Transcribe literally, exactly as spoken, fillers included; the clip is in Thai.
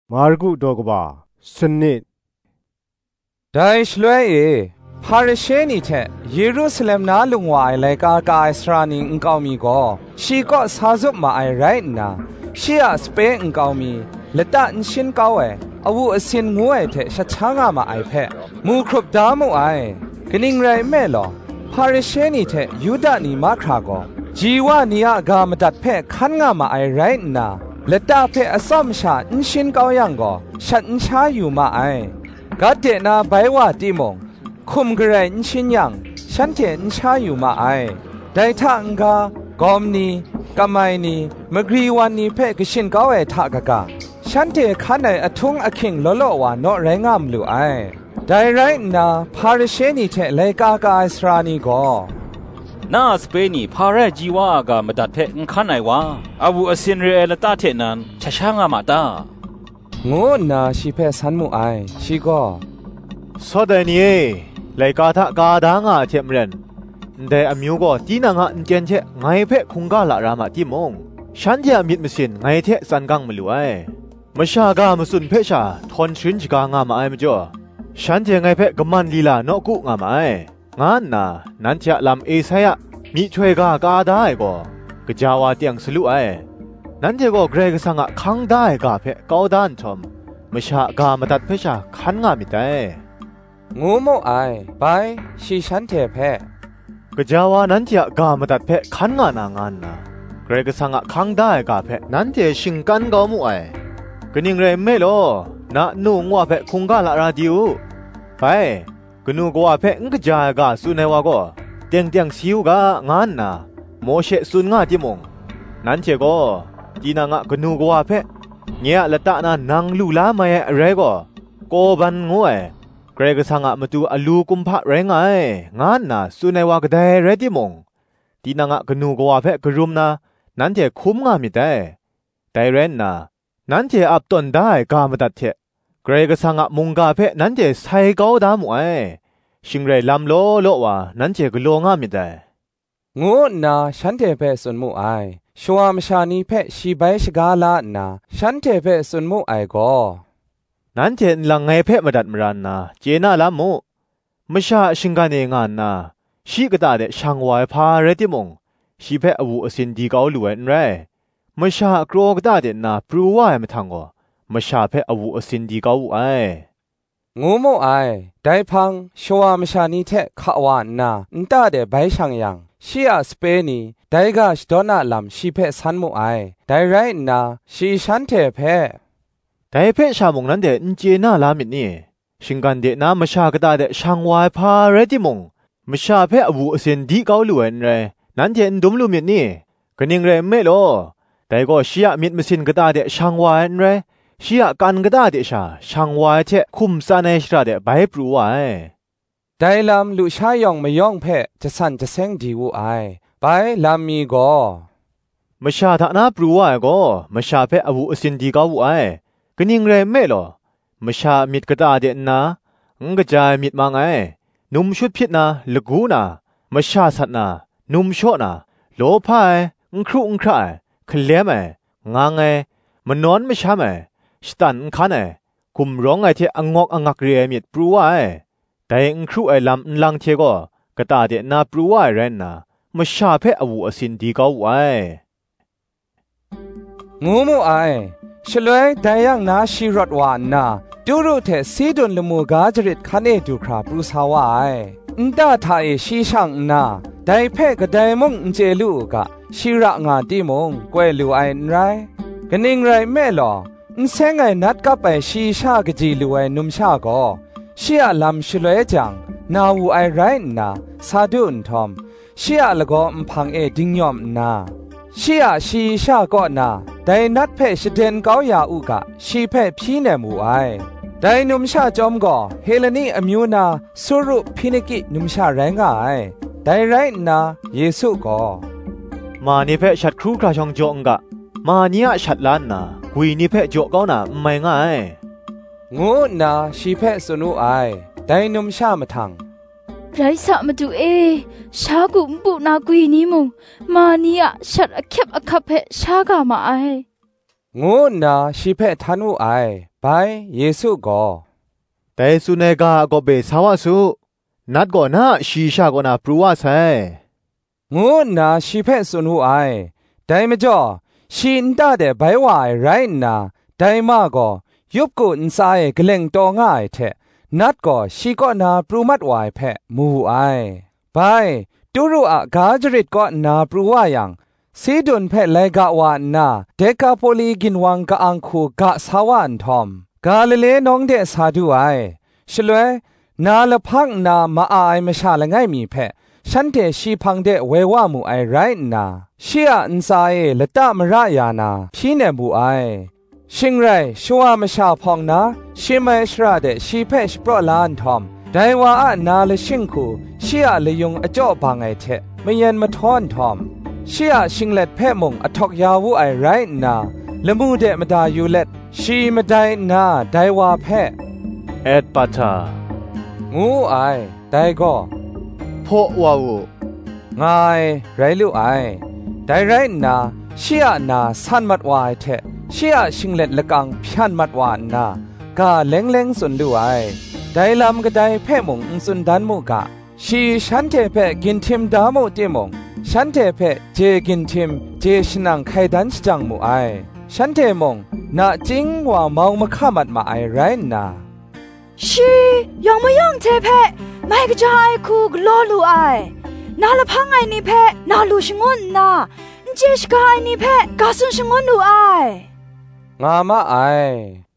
มาร์กุดอกบ้าสนิดได้ช่วยเอพาริเชนีเทเยรูซาเล็มนาลุงวายเลยกากาอิสรานิงอุกามีก็ชีก็ซาซุบมาไอไรน่ะชีอาสเปงอุกามีเลต้าอินชินเก้าเออาวุอสินงวยเทชัดช้างามาไอเพมูครบดามูไอกนิ่งไรแม่หรอพาริเชนีเทยูดานีมาคราโกจีวานียากามดัดเพขันงามาไอไรน่ะเลต้าเพอซ้ำชาอินชินเก้ายังก็ชัดอินชาอยู่มาไอกัดเดนาใบว่าติมงคุมกระไรอินชินยังฉันเทอินชาอยู่มาไอได้ทางกากอมนีกำไมนีมกรีวันนี้เพกชินเก้าเอทากะกาฉันเทขันในอทุงอคิงโลโลวานอแรงามลูไอได้ไรนาพาริเชนีเทเลกากาอิสรานีก็น่าสเปนีพาเรจีว่ากามาดัดเพงขันไหนวะอาวุอสินเรเอลตาเทนันชะช่างามาตางูนาชีเพสันมูไอชีก็สอดนี่เลยกาทะกาดางาเทมเรนแต่อมิวก็ที่นางอันเจนเชไงเพคงกาละรามาที่มงฉันจะมิดมิสินไงเทสันกังมาลุไอมชากามสุนเพชาทนชินจกางามาไอมจ่อฉันจะไงเพกมันลีลานอกุงามาไองานน่ะนั้นจะลำเอเซียมีช่วยกากาได้ก็กะจาวาเตียงสลุไอนั้นจะก็เกรกสังะคังได้กาเพก้าวด้านชมมชากามาตัดเพชาขันงามิได้งูโมไอไปชีฉันเทเพกะจาวานั้นจะกามาตัดเพขันงานางานน่ะเกรกสังะคังได้กาเพนั้นจะชิงกันกามูไอกะนิงเรเมโลนะนูงว่าเพคงกาละราดิวไปกนูกว่าเพงกะจายกาสุนัยวาก็เตียงเตียงซิวกางานน่ะโมเชสุนงาติมงนั้นเจก็จีนางะกนูกว่าเพเงียละตะนะนางลูลามาเอเรก็โกบันงวยเกรกสังะมาตูอลูกุมพะเรงไงานน่ะสุนัยวากะไดเรติมงจีนางะกนูกว่าเพกรุมนะนั้นเจคุมงามิได้ไดเรนน่ะนั้นเจอับต้นได้กามตัดเทเกรกสังะมุงกาเพนั้นเจไซเกาดามวยชิงเรลำโลโลวานั้นเจกโลงามิได้งูนาฉันเทเพสุนมูไอชัวมชานีเพชีใบชกาลานาฉันเทเพสุนมูไอก็นั้นเจนลังไงเพมาดัดมรันนาเจน่าละมูมชาชิงกาเนงานนาชีกตาเดช่างวายพาเรติมงชีเพอวูอสินดีเกาลวยนไรมชากรอกตาเดนาปรูวายมาทางก็มชาเพอวูอสินดีเกาไองูโมไอได้พังชัวมชานีเทขวานนาอินตาเดใบช่างยังชีอาสเปนีได้กาชดอนาลำชีเพสันมูไอได้ไรนาชีฉันเทเพแต่เพชามงนั้นเดนเจน่าลามิดนี่ชิงกันเดน้ามชากตาเดช่างวายพาเรติมงมชาเพอวูอสินดีเกาลวยนไรนั้นเจนดุมลุมิดนี่ก็นิงเรเมโลแต่ก็ชียมิดมสินกตาเดช่างวายนไรชียกันกตาเดชาช่างวายเทคุมซาเนชราเดใบปรูวายได้ลำลุชายองไม่ยองเพจะสั่นจะเซงดีวูไอไปลำมีก็มชาทานาปรูวายก็มชาเพอวูอสินดีเกาวูไอกนิ่งเรเมโลมชามิดกตาเดนนางกจายมิดมังไอนุ่มชุดพิษนาลกูนามชาสัตนานุ่มโชนาโลพายครุงครายคเลมไองางไอมันนอนไม่ช้าไอสตันขันไอคุมร้องไอเทอังงอกอังักเรียมิดปรูวายแต่อังครูไอลำลังเทก็กตาเดนาปรูวายเรนนามชาเพอวูอสินดีเกาไองูมูไอฉลวยแต่ยังนาชีรถวานนาดูรุเทสีดุนลมูกาจริตคันเอดูคราปรุสาวายอินตาทาเอชีช่างนาได้เพ่กะไดมงเจลูกะชีระงาติมงกวยลูไอไรกะนิงไรแม่หลออินเซงไอนัดกับไปชีชากะจีลูไอนุมชาก็ชียลำฉลวยจังนาวูไอไรนาซาดุนทอมชียละก็มพังเอดิงยอมนาชียชีชาก็นาแต่นัดเพ่ชเดนเกาอยาอุกะชีเพ่พี่เนมูไอแต่นุมชาจอมก็เฮเลนีอมิวนาสุรุพินิกินุมชาแรงไอแต่ไรนาเยซูก็มานิเพ่ชัดครูกระชองจงกะมาเนียชัดล้านนากุยนิเพ่จกเกานาไม่ง่ายงูนาชีเพ่สนุไอแต่นุมชามาทังไรสะมาดูเอชากุมปุนากุยนี้มุงมาเนียชัดอเข็บอคับเพชากามาไองูนาชีเพทันวูไอไปเยซูก็แต่สุเนกาก็เบสาวสุนัดก็น่าชีชาก็น่าปรูวาใส่งูนาชีเพสุนวูไอได้ไม่จ่อชีนตาเดใบวายไรนาได้มาก็ยุบกุนสายกเล่งตอง่ายเทนัดก็ชีก็นาปรูมัดวายเพมูไอไปตูรุอะกาจริตก็นาปรูวายังซีดุนเพเลกะวานาเดกาโปลีกินวังกะอังคูกะสาวันทอมกาลิเลน้องเดสาดูไอชลวยนาละพักนามาอายมชาละง่ายมีเพฉันเทชีพังเดเววามูไอไรนาเชียอินไซละตะมระยานาพี่เนบูไอชิงไรชัวมชาพองนาชิมชราเดชีเพชโปรลานทอมไดว่าอะนาละชิงคูเชียละยงอจ่อบางไอเทไม่ยันมาทอนทอมเชียชิงเล็ดเพ่มงอทอกยาวูไอไรนาละมูเดมดายูเล็ดชีมาไดนาไดว่าเพ่เอ็ดปัตางูไอไดก็พอวาวงายไรลูไอไดไรนาเชียนาสันมัดวายเทเชียชิงเล็ดละกังพิันมัดวานนากาเล็งเล็งสุนดูไอไดลำก็ไดเพ่มงสุนดันมูกะชีฉันเทเพ่กินทิมดามูติมงฉันเทเพเจกินทิมเจชนังไขดันจังมูไอฉันเทมงนาจิงว่าเมามาข้ามัดมาไอไรนาชียองมายองเทเพไม่กระจายคูกลอลูไอนาละพังไอนี่เพนาลูชงุนนาเจชกาไอนี่เพกาสุนชงุนดูไองามาไอ